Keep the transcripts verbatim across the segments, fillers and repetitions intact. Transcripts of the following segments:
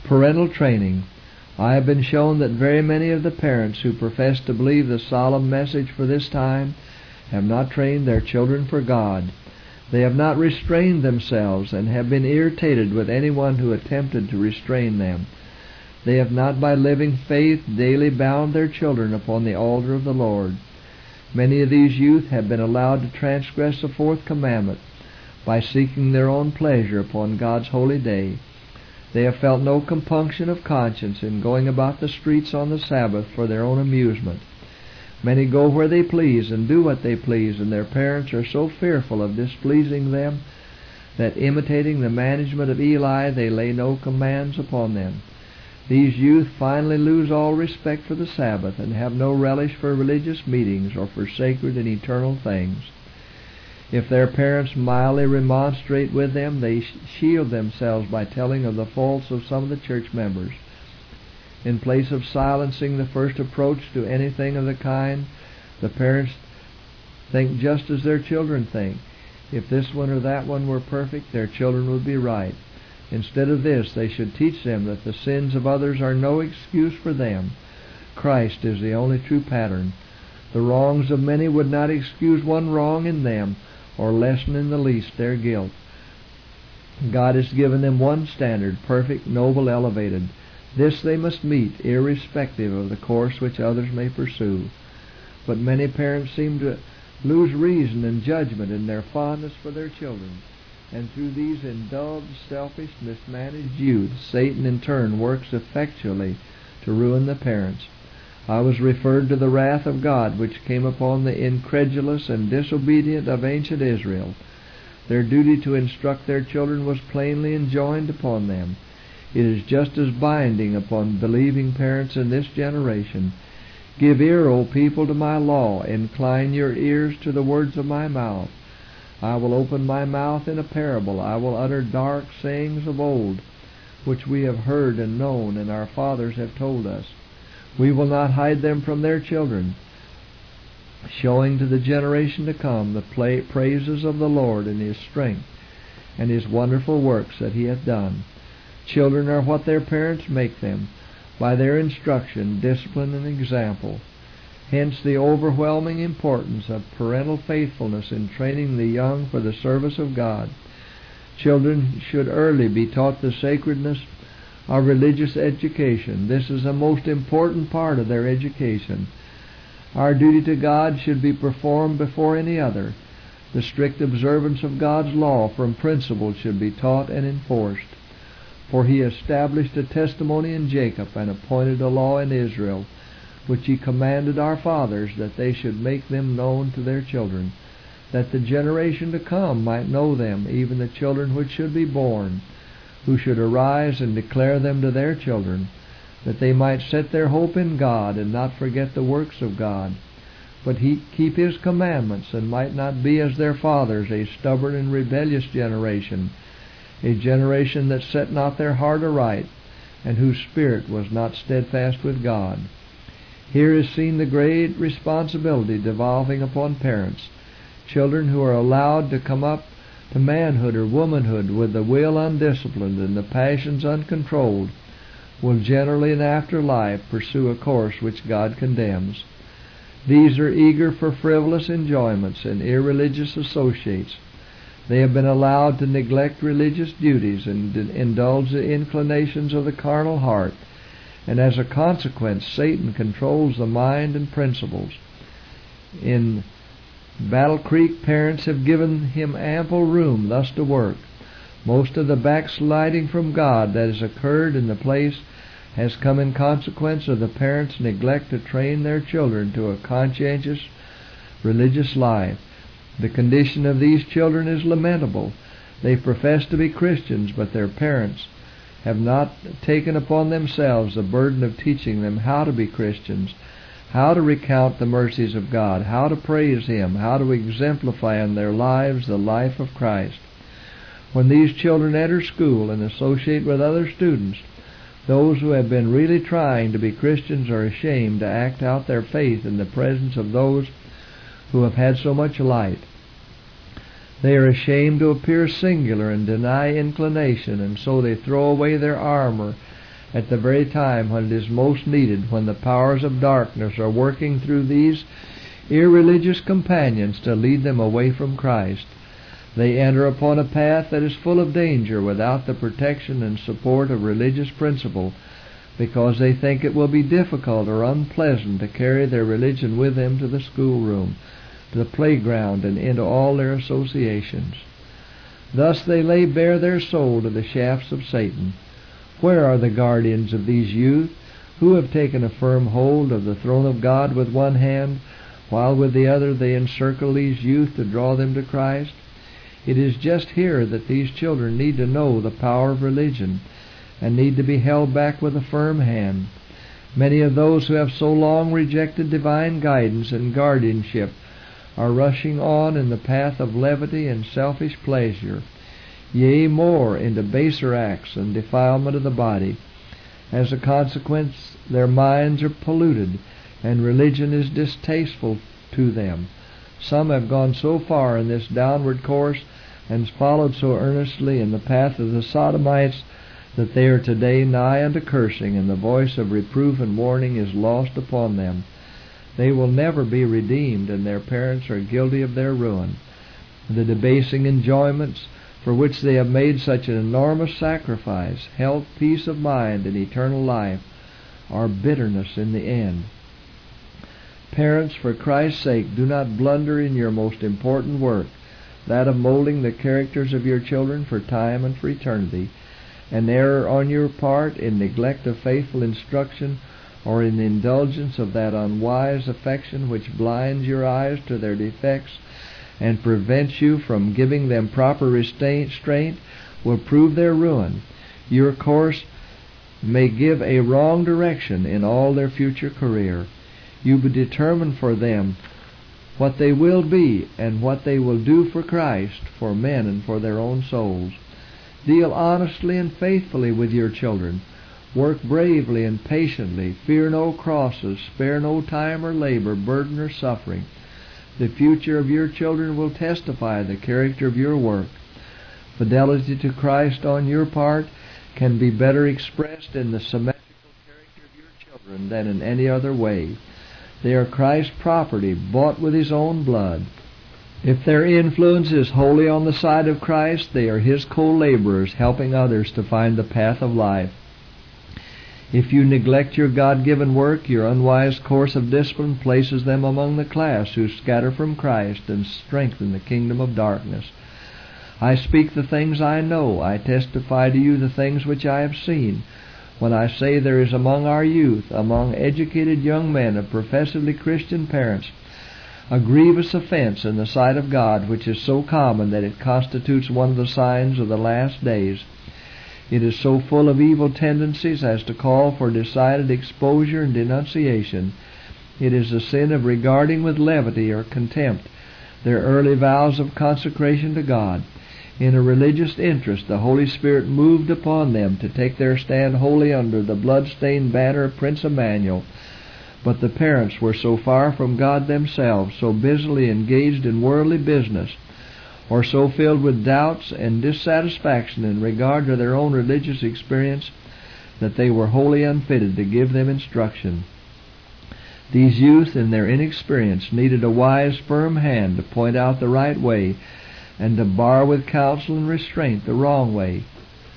Parental training. I have been shown that very many of the parents who profess to believe the solemn message for this time have not trained their children for God. They have not restrained themselves and have been irritated with anyone who attempted to restrain them. They have not by living faith daily bound their children upon the altar of the Lord. Many of these youth have been allowed to transgress the fourth commandment by seeking their own pleasure upon God's holy day. They have felt no compunction of conscience in going about the streets on the Sabbath for their own amusement. Many go where they please and do what they please, and their parents are so fearful of displeasing them that, imitating the management of Eli, they lay no commands upon them. These youth finally lose all respect for the Sabbath and have no relish for religious meetings or for sacred and eternal things. If their parents mildly remonstrate with them, they shield themselves by telling of the faults of some of the church members. In place of silencing the first approach to anything of the kind, the parents think just as their children think. If this one or that one were perfect, their children would be right. Instead of this, they should teach them that the sins of others are no excuse for them. Christ is the only true pattern. The wrongs of many would not excuse one wrong in them, or lessen in the least their guilt. God has given them one standard, perfect, noble, elevated. This they must meet, irrespective of the course which others may pursue. But many parents seem to lose reason and judgment in their fondness for their children, and through these indulged, selfish, mismanaged youth, Satan in turn works effectually to ruin the parents. I was referred to the wrath of God which came upon the incredulous and disobedient of ancient Israel. Their duty to instruct their children was plainly enjoined upon them. It is just as binding upon believing parents in this generation. Give ear, O people, to my law. Incline your ears to the words of my mouth. I will open my mouth in a parable. I will utter dark sayings of old, which we have heard and known, and our fathers have told us. We will not hide them from their children, showing to the generation to come the praises of the Lord and His strength, and His wonderful works that He hath done. Children are what their parents make them, by their instruction, discipline, and example. Hence the overwhelming importance of parental faithfulness in training the young for the service of God. Children should early be taught the sacredness of religious education. This is a most important part of their education. Our duty to God should be performed before any other. The strict observance of God's law from principle should be taught and enforced. For He established a testimony in Jacob and appointed a law in Israel, which He commanded our fathers, that they should make them known to their children, that the generation to come might know them, even the children which should be born, who should arise and declare them to their children, that they might set their hope in God and not forget the works of God, but he keep His commandments, and might not be as their fathers, a stubborn and rebellious generation, a generation that set not their heart aright, and whose spirit was not steadfast with God. Here is seen the great responsibility devolving upon parents. Children who are allowed to come up to manhood or womanhood with the will undisciplined and the passions uncontrolled will generally in after life pursue a course which God condemns. These are eager for frivolous enjoyments and irreligious associates. They have been allowed to neglect religious duties and indulge the inclinations of the carnal heart, and as a consequence Satan controls the mind and principles. In Battle Creek, parents have given him ample room thus to work. Most of the backsliding from God that has occurred in the place has come in consequence of the parents' neglect to train their children to a conscientious religious life. The condition of these children is lamentable. They profess to be Christians, but their parents have not taken upon themselves the burden of teaching them how to be Christians, how to recount the mercies of God, how to praise Him, how to exemplify in their lives the life of Christ. When these children enter school and associate with other students, those who have been really trying to be Christians are ashamed to act out their faith in the presence of those who have had so much light. They are ashamed to appear singular and deny inclination, and so they throw away their armor at the very time when it is most needed, when the powers of darkness are working through these irreligious companions to lead them away from Christ. They enter upon a path that is full of danger without the protection and support of religious principle, because they think it will be difficult or unpleasant to carry their religion with them to the schoolroom, to the playground, and into all their associations. Thus they lay bare their soul to the shafts of Satan. Where are the guardians of these youth, who have taken a firm hold of the throne of God with one hand, while with the other they encircle these youth to draw them to Christ? It is just here that these children need to know the power of religion, and need to be held back with a firm hand. Many of those who have so long rejected divine guidance and guardianship are rushing on in the path of levity and selfish pleasure, yea, more, into baser acts and defilement of the body. As a consequence, their minds are polluted, and religion is distasteful to them. Some have gone so far in this downward course, and followed so earnestly in the path of the Sodomites, that they are today nigh unto cursing, and the voice of reproof and warning is lost upon them. They will never be redeemed, and their parents are guilty of their ruin. The debasing enjoyments for which they have made such an enormous sacrifice, health, peace of mind, and eternal life, are bitterness in the end. Parents, for Christ's sake, do not blunder in your most important work, that of molding the characters of your children for time and for eternity. An error on your part in neglect of faithful instruction, or in the indulgence of that unwise affection which blinds your eyes to their defects and prevents you from giving them proper restraint, will prove their ruin. Your course may give a wrong direction in all their future career. You be determined for them what they will be and what they will do for Christ, for men, and for their own souls. Deal honestly and faithfully with your children. Work bravely and patiently. Fear no crosses. Spare no time or labor, burden or suffering. The future of your children will testify the character of your work. Fidelity to Christ on your part can be better expressed in the symmetrical character of your children than in any other way. They are Christ's property, bought with His own blood. If their influence is wholly on the side of Christ, they are His co-laborers, helping others to find the path of life. If you neglect your God-given work, your unwise course of discipline places them among the class who scatter from Christ and strengthen the kingdom of darkness. I speak the things I know. I testify to you the things which I have seen, when I say there is among our youth, among educated young men of professedly Christian parents, a grievous offense in the sight of God, which is so common that it constitutes one of the signs of the last days. It is so full of evil tendencies as to call for decided exposure and denunciation. It is the sin of regarding with levity or contempt their early vows of consecration to God. In a religious interest, the Holy Spirit moved upon them to take their stand wholly under the blood-stained banner of Prince Emmanuel. But the parents were so far from God themselves, so busily engaged in worldly business, or so filled with doubts and dissatisfaction in regard to their own religious experience, that they were wholly unfitted to give them instruction. These youth, in their inexperience, needed a wise, firm hand to point out the right way, and to bar with counsel and restraint the wrong way.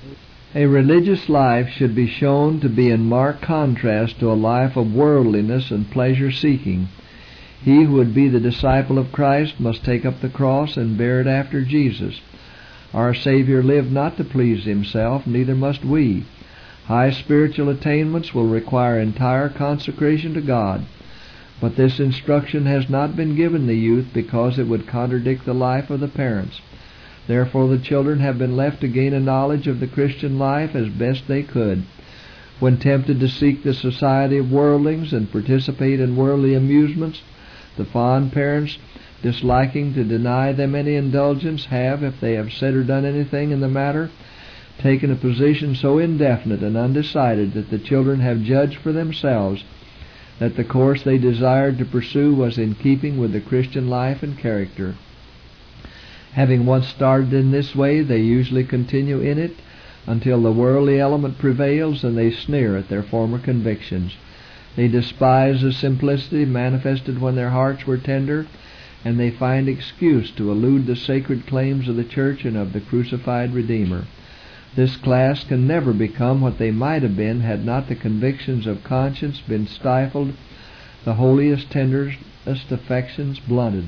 A religious life should be shown to be in marked contrast to a life of worldliness and pleasure-seeking. He who would be the disciple of Christ must take up the cross and bear it after Jesus. Our Savior lived not to please Himself, neither must we. High spiritual attainments will require entire consecration to God, but this instruction has not been given the youth because it would contradict the life of the parents. Therefore the children have been left to gain a knowledge of the Christian life as best they could. When tempted to seek the society of worldlings and participate in worldly amusements, the fond parents, disliking to deny them any indulgence, have, if they have said or done anything in the matter, taken a position so indefinite and undecided that the children have judged for themselves that the course they desired to pursue was in keeping with the Christian life and character. Having once started in this way, they usually continue in it, until the worldly element prevails, and they sneer at their former convictions. They despise the simplicity manifested when their hearts were tender, and they find excuse to elude the sacred claims of the Church and of the crucified Redeemer. This class can never become what they might have been had not the convictions of conscience been stifled, the holiest, tenderest affections blunted.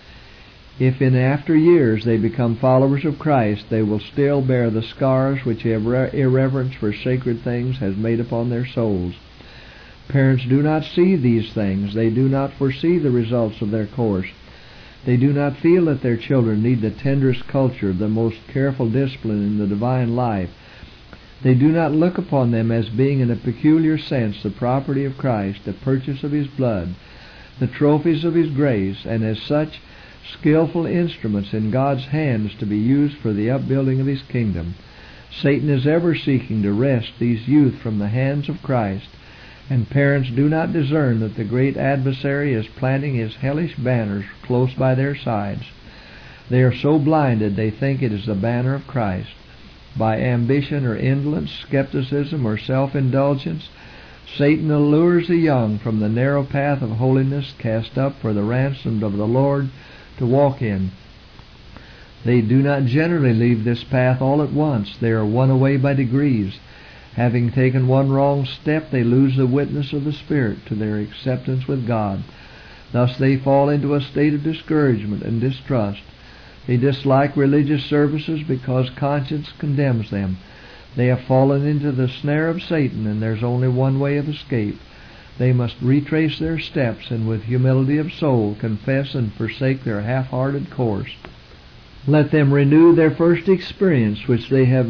If in after years they become followers of Christ, they will still bear the scars which irreverence for sacred things has made upon their souls. Parents do not see these things. They do not foresee the results of their course. They do not feel that their children need the tenderest culture, the most careful discipline in the divine life. They do not look upon them as being in a peculiar sense the property of Christ, the purchase of His blood, the trophies of His grace, and as such skillful instruments in God's hands to be used for the upbuilding of His kingdom. Satan is ever seeking to wrest these youth from the hands of Christ, and parents do not discern that the great adversary is planting his hellish banners close by their sides. They are so blinded they think it is the banner of Christ. By ambition or indolence, skepticism or self-indulgence, Satan allures the young from the narrow path of holiness cast up for the ransomed of the Lord to walk in. They do not generally leave this path all at once. They are won away by degrees. Having taken one wrong step, they lose the witness of the Spirit to their acceptance with God. Thus they fall into a state of discouragement and distrust. They dislike religious services because conscience condemns them. They have fallen into the snare of Satan, and there's only one way of escape. They must retrace their steps, and with humility of soul confess and forsake their half-hearted course. Let them renew their first experience, which they have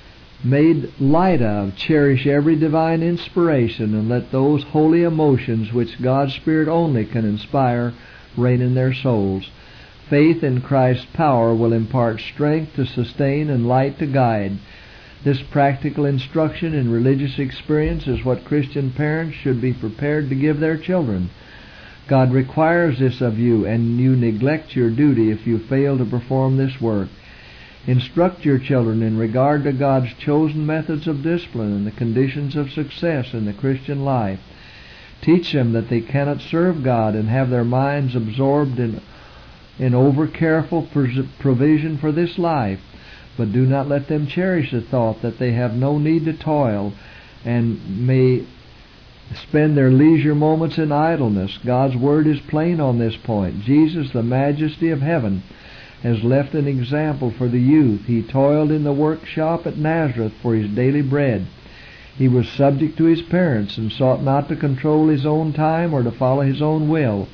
made light of, cherish every divine inspiration, and let those holy emotions which God's Spirit only can inspire reign in their souls. Faith in Christ's power will impart strength to sustain and light to guide. This practical instruction in religious experience is what Christian parents should be prepared to give their children. God requires this of you, and you neglect your duty if you fail to perform this work. Instruct your children in regard to God's chosen methods of discipline and the conditions of success in the Christian life. Teach them that they cannot serve God and have their minds absorbed in, in over-careful provision for this life. But do not let them cherish the thought that they have no need to toil and may spend their leisure moments in idleness. God's Word is plain on this point. Jesus, the majesty of heaven, has left an example for the youth. He toiled in the workshop at Nazareth for His daily bread. He was subject to His parents and sought not to control His own time or to follow His own will.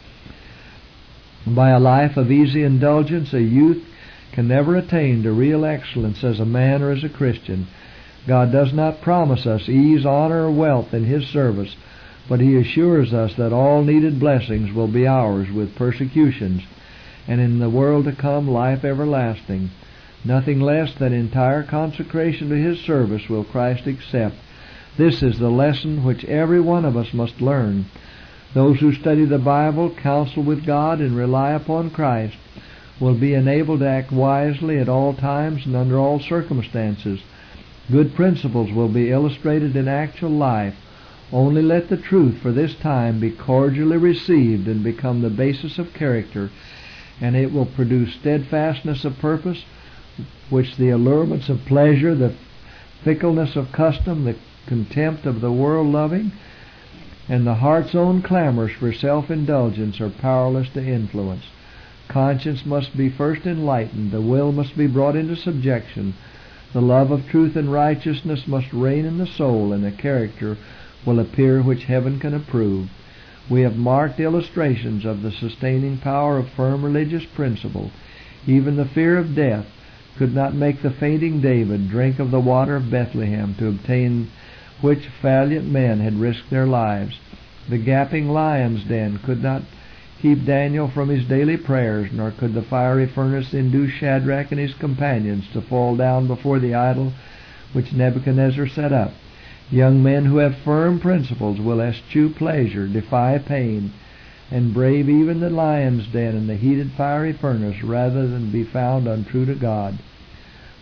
By a life of easy indulgence, a youth can never attain to real excellence as a man or as a Christian. God does not promise us ease, honor, or wealth in His service, but He assures us that all needed blessings will be ours with persecutions, and in the world to come life everlasting. Nothing less than entire consecration to His service will Christ accept. This is the lesson which every one of us must learn. Those who study the Bible, counsel with God, and rely upon Christ will be enabled to act wisely at all times and under all circumstances. Good principles will be illustrated in actual life. Only let the truth for this time be cordially received and become the basis of character, and it will produce steadfastness of purpose, which the allurements of pleasure, the fickleness of custom, the contempt of the world-loving, and the heart's own clamors for self-indulgence are powerless to influence. Conscience must be first enlightened, the will must be brought into subjection, the love of truth and righteousness must reign in the soul, and a character will appear which heaven can approve. We have marked illustrations of the sustaining power of firm religious principle. Even the fear of death could not make the fainting David drink of the water of Bethlehem, to obtain which valiant men had risked their lives. The gaping lion's den could not keep Daniel from his daily prayers, nor could the fiery furnace induce Shadrach and his companions to fall down before the idol which Nebuchadnezzar set up. Young men who have firm principles will eschew pleasure, defy pain, and brave even the lion's den and the heated fiery furnace rather than be found untrue to God.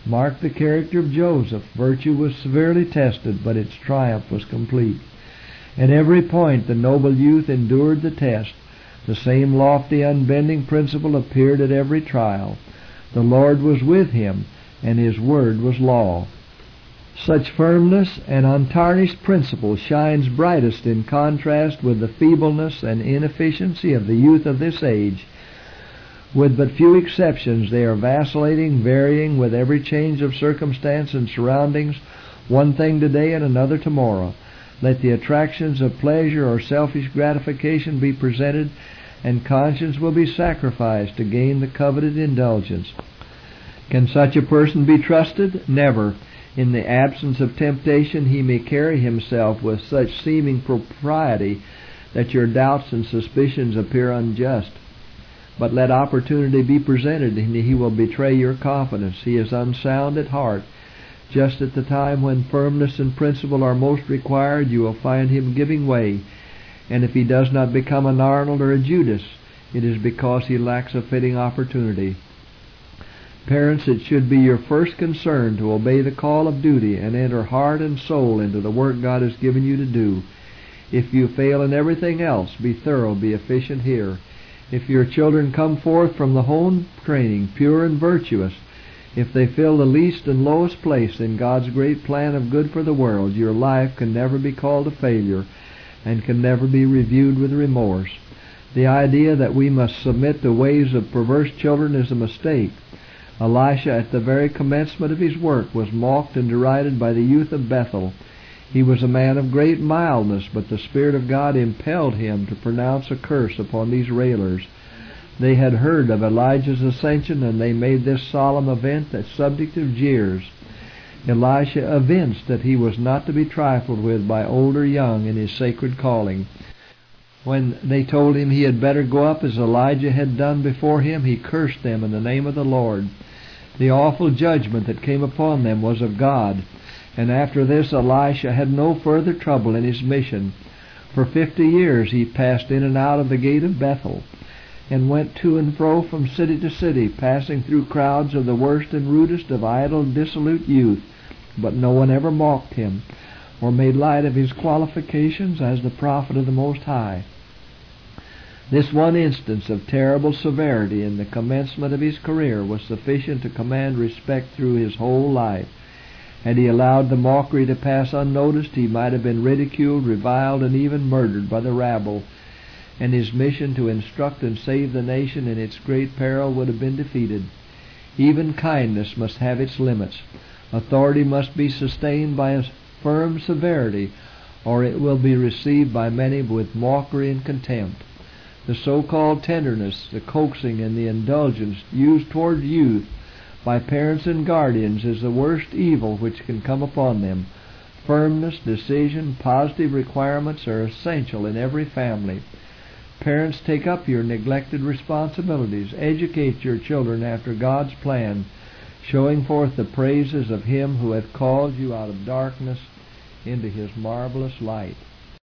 Mark the character of Joseph. Virtue was severely tested, but its triumph was complete. At every point the noble youth endured the test. The same lofty, unbending principle appeared at every trial. The Lord was with him, and His word was law. Such firmness and untarnished principle shines brightest in contrast with the feebleness and inefficiency of the youth of this age. With but few exceptions, they are vacillating, varying with every change of circumstance and surroundings, one thing today and another tomorrow. Let the attractions of pleasure or selfish gratification be presented, and conscience will be sacrificed to gain the coveted indulgence. Can such a person be trusted? Never. In the absence of temptation, he may carry himself with such seeming propriety that your doubts and suspicions appear unjust. But let opportunity be presented, and he will betray your confidence. He is unsound at heart. Just at the time when firmness and principle are most required, you will find him giving way. And if he does not become an Arnold or a Judas, it is because he lacks a fitting opportunity. Parents, it should be your first concern to obey the call of duty and enter heart and soul into the work God has given you to do. If you fail in everything else, be thorough, be efficient here. If your children come forth from the home training pure and virtuous, if they fill the least and lowest place in God's great plan of good for the world, your life can never be called a failure and can never be reviewed with remorse. The idea that we must submit to ways of perverse children is a mistake. Elisha, at the very commencement of his work, was mocked and derided by the youth of Bethel. He was a man of great mildness, but the Spirit of God impelled him to pronounce a curse upon these railers. They had heard of Elijah's ascension, and they made this solemn event the subject of jeers. Elisha evinced that he was not to be trifled with by old or young in his sacred calling. When they told him he had better go up as Elijah had done before him, he cursed them in the name of the Lord. The awful judgment that came upon them was of God. And after this, Elisha had no further trouble in his mission. For fifty years he passed in and out of the gate of Bethel, and went to and fro from city to city, passing through crowds of the worst and rudest of idle, dissolute youth. But no one ever mocked him, or made light of his qualifications as the prophet of the Most High. This one instance of terrible severity in the commencement of his career was sufficient to command respect through his whole life. Had he allowed the mockery to pass unnoticed, he might have been ridiculed, reviled, and even murdered by the rabble, and his mission to instruct and save the nation in its great peril would have been defeated. Even kindness must have its limits. Authority must be sustained by a firm severity, or it will be received by many with mockery and contempt. The so-called tenderness, the coaxing, and the indulgence used toward youth by parents and guardians is the worst evil which can come upon them. Firmness, decision, positive requirements are essential in every family. Parents, take up your neglected responsibilities. Educate your children after God's plan, showing forth the praises of Him who hath called you out of darkness into His marvelous light.